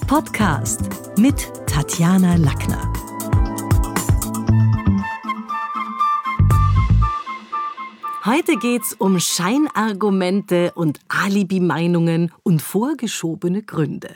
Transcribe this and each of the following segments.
Podcast mit Tatjana Lackner. Heute geht's um Scheinargumente und Alibi-Meinungen und vorgeschobene Gründe.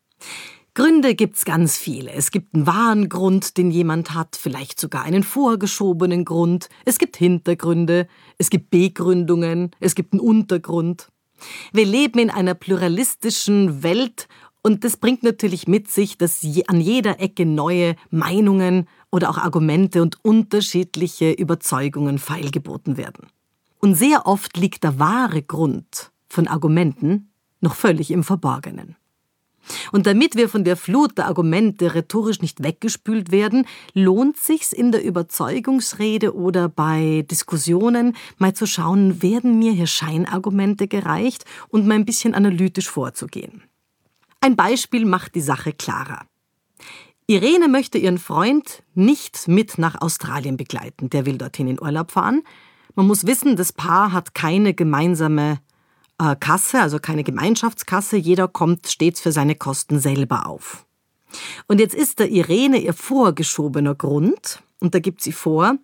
Gründe gibt's ganz viele. Es gibt einen wahren Grund, den jemand hat, vielleicht sogar einen vorgeschobenen Grund. Es gibt Hintergründe, es gibt Begründungen, es gibt einen Untergrund. Wir leben in einer pluralistischen Welt und das bringt natürlich mit sich, dass an jeder Ecke neue Meinungen oder auch Argumente und unterschiedliche Überzeugungen feilgeboten werden. Und sehr oft liegt der wahre Grund von Argumenten noch völlig im Verborgenen. Und damit wir von der Flut der Argumente rhetorisch nicht weggespült werden, lohnt sich's in der Überzeugungsrede oder bei Diskussionen mal zu schauen, werden mir hier Scheinargumente gereicht und mal ein bisschen analytisch vorzugehen. Ein Beispiel macht die Sache klarer. Irene möchte ihren Freund nicht mit nach Australien begleiten. Der will dorthin in Urlaub fahren. Man muss wissen, das Paar hat keine gemeinsame Kasse, also keine Gemeinschaftskasse. Jeder kommt stets für seine Kosten selber auf. Und jetzt ist der Irene ihr vorgeschobener Grund, und da gibt sie vor,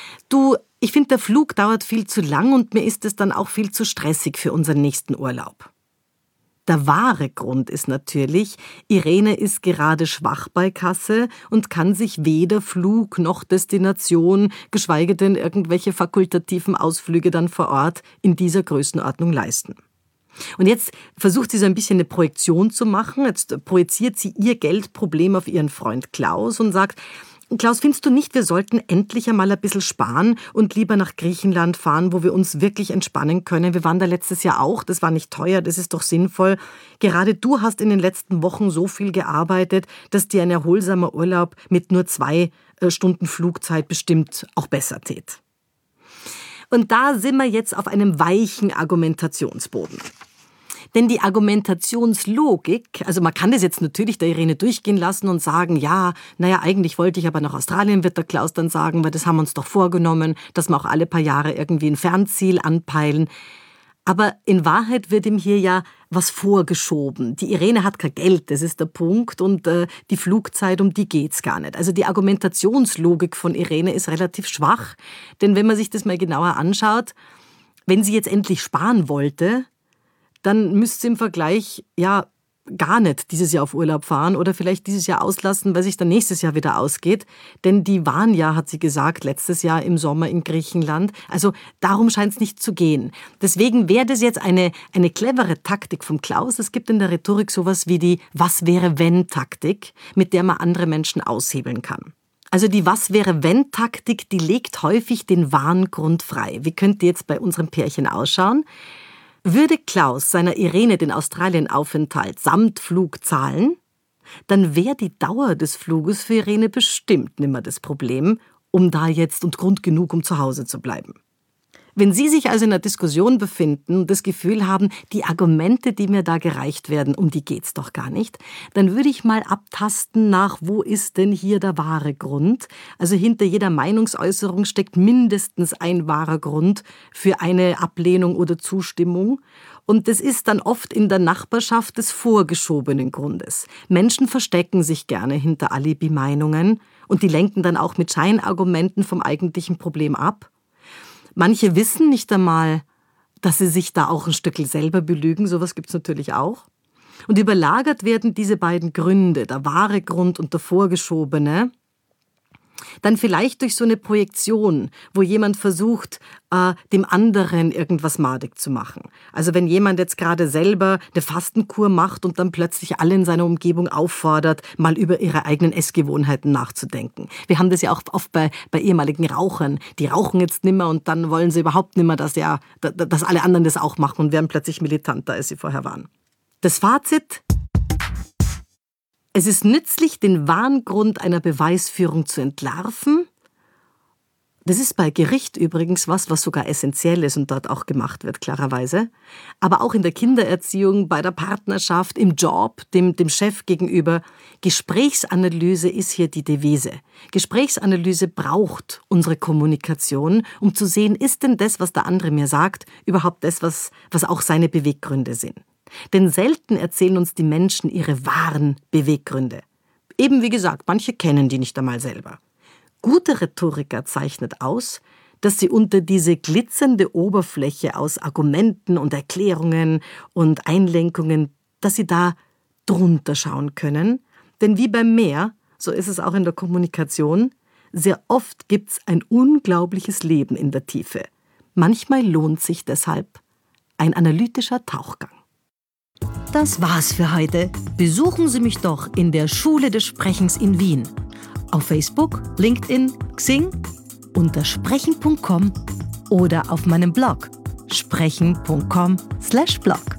ich finde, der Flug dauert viel zu lang und mir ist es dann auch viel zu stressig für unseren nächsten Urlaub. Der wahre Grund ist natürlich, Irene ist gerade schwach bei Kasse und kann sich weder Flug noch Destination, geschweige denn irgendwelche fakultativen Ausflüge dann vor Ort in dieser Größenordnung leisten. Und jetzt versucht sie so ein bisschen eine Projektion zu machen. Jetzt projiziert sie ihr Geldproblem auf ihren Freund Klaus und sagt: Klaus, findest du nicht, wir sollten endlich einmal ein bisschen sparen und lieber nach Griechenland fahren, wo wir uns wirklich entspannen können? Wir waren da letztes Jahr auch, das war nicht teuer, das ist doch sinnvoll. Gerade du hast in den letzten Wochen so viel gearbeitet, dass dir ein erholsamer Urlaub mit nur 2 Stunden Flugzeit bestimmt auch besser tät. Und da sind wir jetzt auf einem weichen Argumentationsboden. Denn die Argumentationslogik, also man kann das jetzt natürlich der Irene durchgehen lassen und sagen, eigentlich wollte ich aber nach Australien, wird der Klaus dann sagen, weil das haben wir uns doch vorgenommen, dass wir auch alle paar Jahre irgendwie ein Fernziel anpeilen. Aber in Wahrheit wird ihm hier ja was vorgeschoben. Die Irene hat kein Geld, das ist der Punkt, und die Flugzeit, um die geht's gar nicht. Also die Argumentationslogik von Irene ist relativ schwach, denn wenn man sich das mal genauer anschaut, wenn sie jetzt endlich sparen wollte, dann müsste sie im Vergleich gar nicht dieses Jahr auf Urlaub fahren oder vielleicht dieses Jahr auslassen, weil sich dann nächstes Jahr wieder ausgeht. Denn die waren ja, hat sie gesagt, letztes Jahr im Sommer in Griechenland. Also darum scheint es nicht zu gehen. Deswegen wäre das jetzt eine clevere Taktik vom Klaus. Es gibt in der Rhetorik sowas wie die Was-wäre-wenn-Taktik, mit der man andere Menschen aushebeln kann. Also die Was-wäre-wenn-Taktik, die legt häufig den wahren Grund frei. Wie könnte jetzt bei unserem Pärchen ausschauen? Würde Klaus seiner Irene den Australienaufenthalt samt Flug zahlen, dann wäre die Dauer des Fluges für Irene bestimmt nimmer das Problem, um da jetzt und Grund genug, um zu Hause zu bleiben. Wenn Sie sich also in einer Diskussion befinden und das Gefühl haben, die Argumente, die mir da gereicht werden, um die geht's doch gar nicht, dann würde ich mal abtasten nach, wo ist denn hier der wahre Grund? Also hinter jeder Meinungsäußerung steckt mindestens ein wahrer Grund für eine Ablehnung oder Zustimmung. Und das ist dann oft in der Nachbarschaft des vorgeschobenen Grundes. Menschen verstecken sich gerne hinter Alibi-Meinungen und die lenken dann auch mit Scheinargumenten vom eigentlichen Problem ab. Manche wissen nicht einmal, dass sie sich da auch ein Stückel selber belügen. Sowas gibt's natürlich auch. Und überlagert werden diese beiden Gründe, der wahre Grund und der vorgeschobene, dann vielleicht durch so eine Projektion, wo jemand versucht, dem anderen irgendwas madig zu machen. Also wenn jemand jetzt gerade selber eine Fastenkur macht und dann plötzlich alle in seiner Umgebung auffordert, mal über ihre eigenen Essgewohnheiten nachzudenken. Wir haben das ja auch oft bei ehemaligen Rauchern. Die rauchen jetzt nimmer und dann wollen sie überhaupt nimmer, dass alle anderen das auch machen und werden plötzlich militanter, als sie vorher waren. Das Fazit: Es ist nützlich, den wahren Grund einer Beweisführung zu entlarven. Das ist bei Gericht übrigens was sogar essentiell ist und dort auch gemacht wird, klarerweise. Aber auch in der Kindererziehung, bei der Partnerschaft, im Job, dem Chef gegenüber. Gesprächsanalyse ist hier die Devise. Gesprächsanalyse braucht unsere Kommunikation, um zu sehen, ist denn das, was der andere mir sagt, überhaupt das, was auch seine Beweggründe sind. Denn selten erzählen uns die Menschen ihre wahren Beweggründe. Eben wie gesagt, manche kennen die nicht einmal selber. Gute Rhetoriker zeichnet aus, dass sie unter diese glitzernde Oberfläche aus Argumenten und Erklärungen und Einlenkungen, dass sie da drunter schauen können. Denn wie beim Meer, so ist es auch in der Kommunikation, sehr oft gibt's ein unglaubliches Leben in der Tiefe. Manchmal lohnt sich deshalb ein analytischer Tauchgang. Das war's für heute. Besuchen Sie mich doch in der Schule des Sprechens in Wien. Auf Facebook, LinkedIn, Xing, unter sprechen.com oder auf meinem Blog sprechen.com/blog.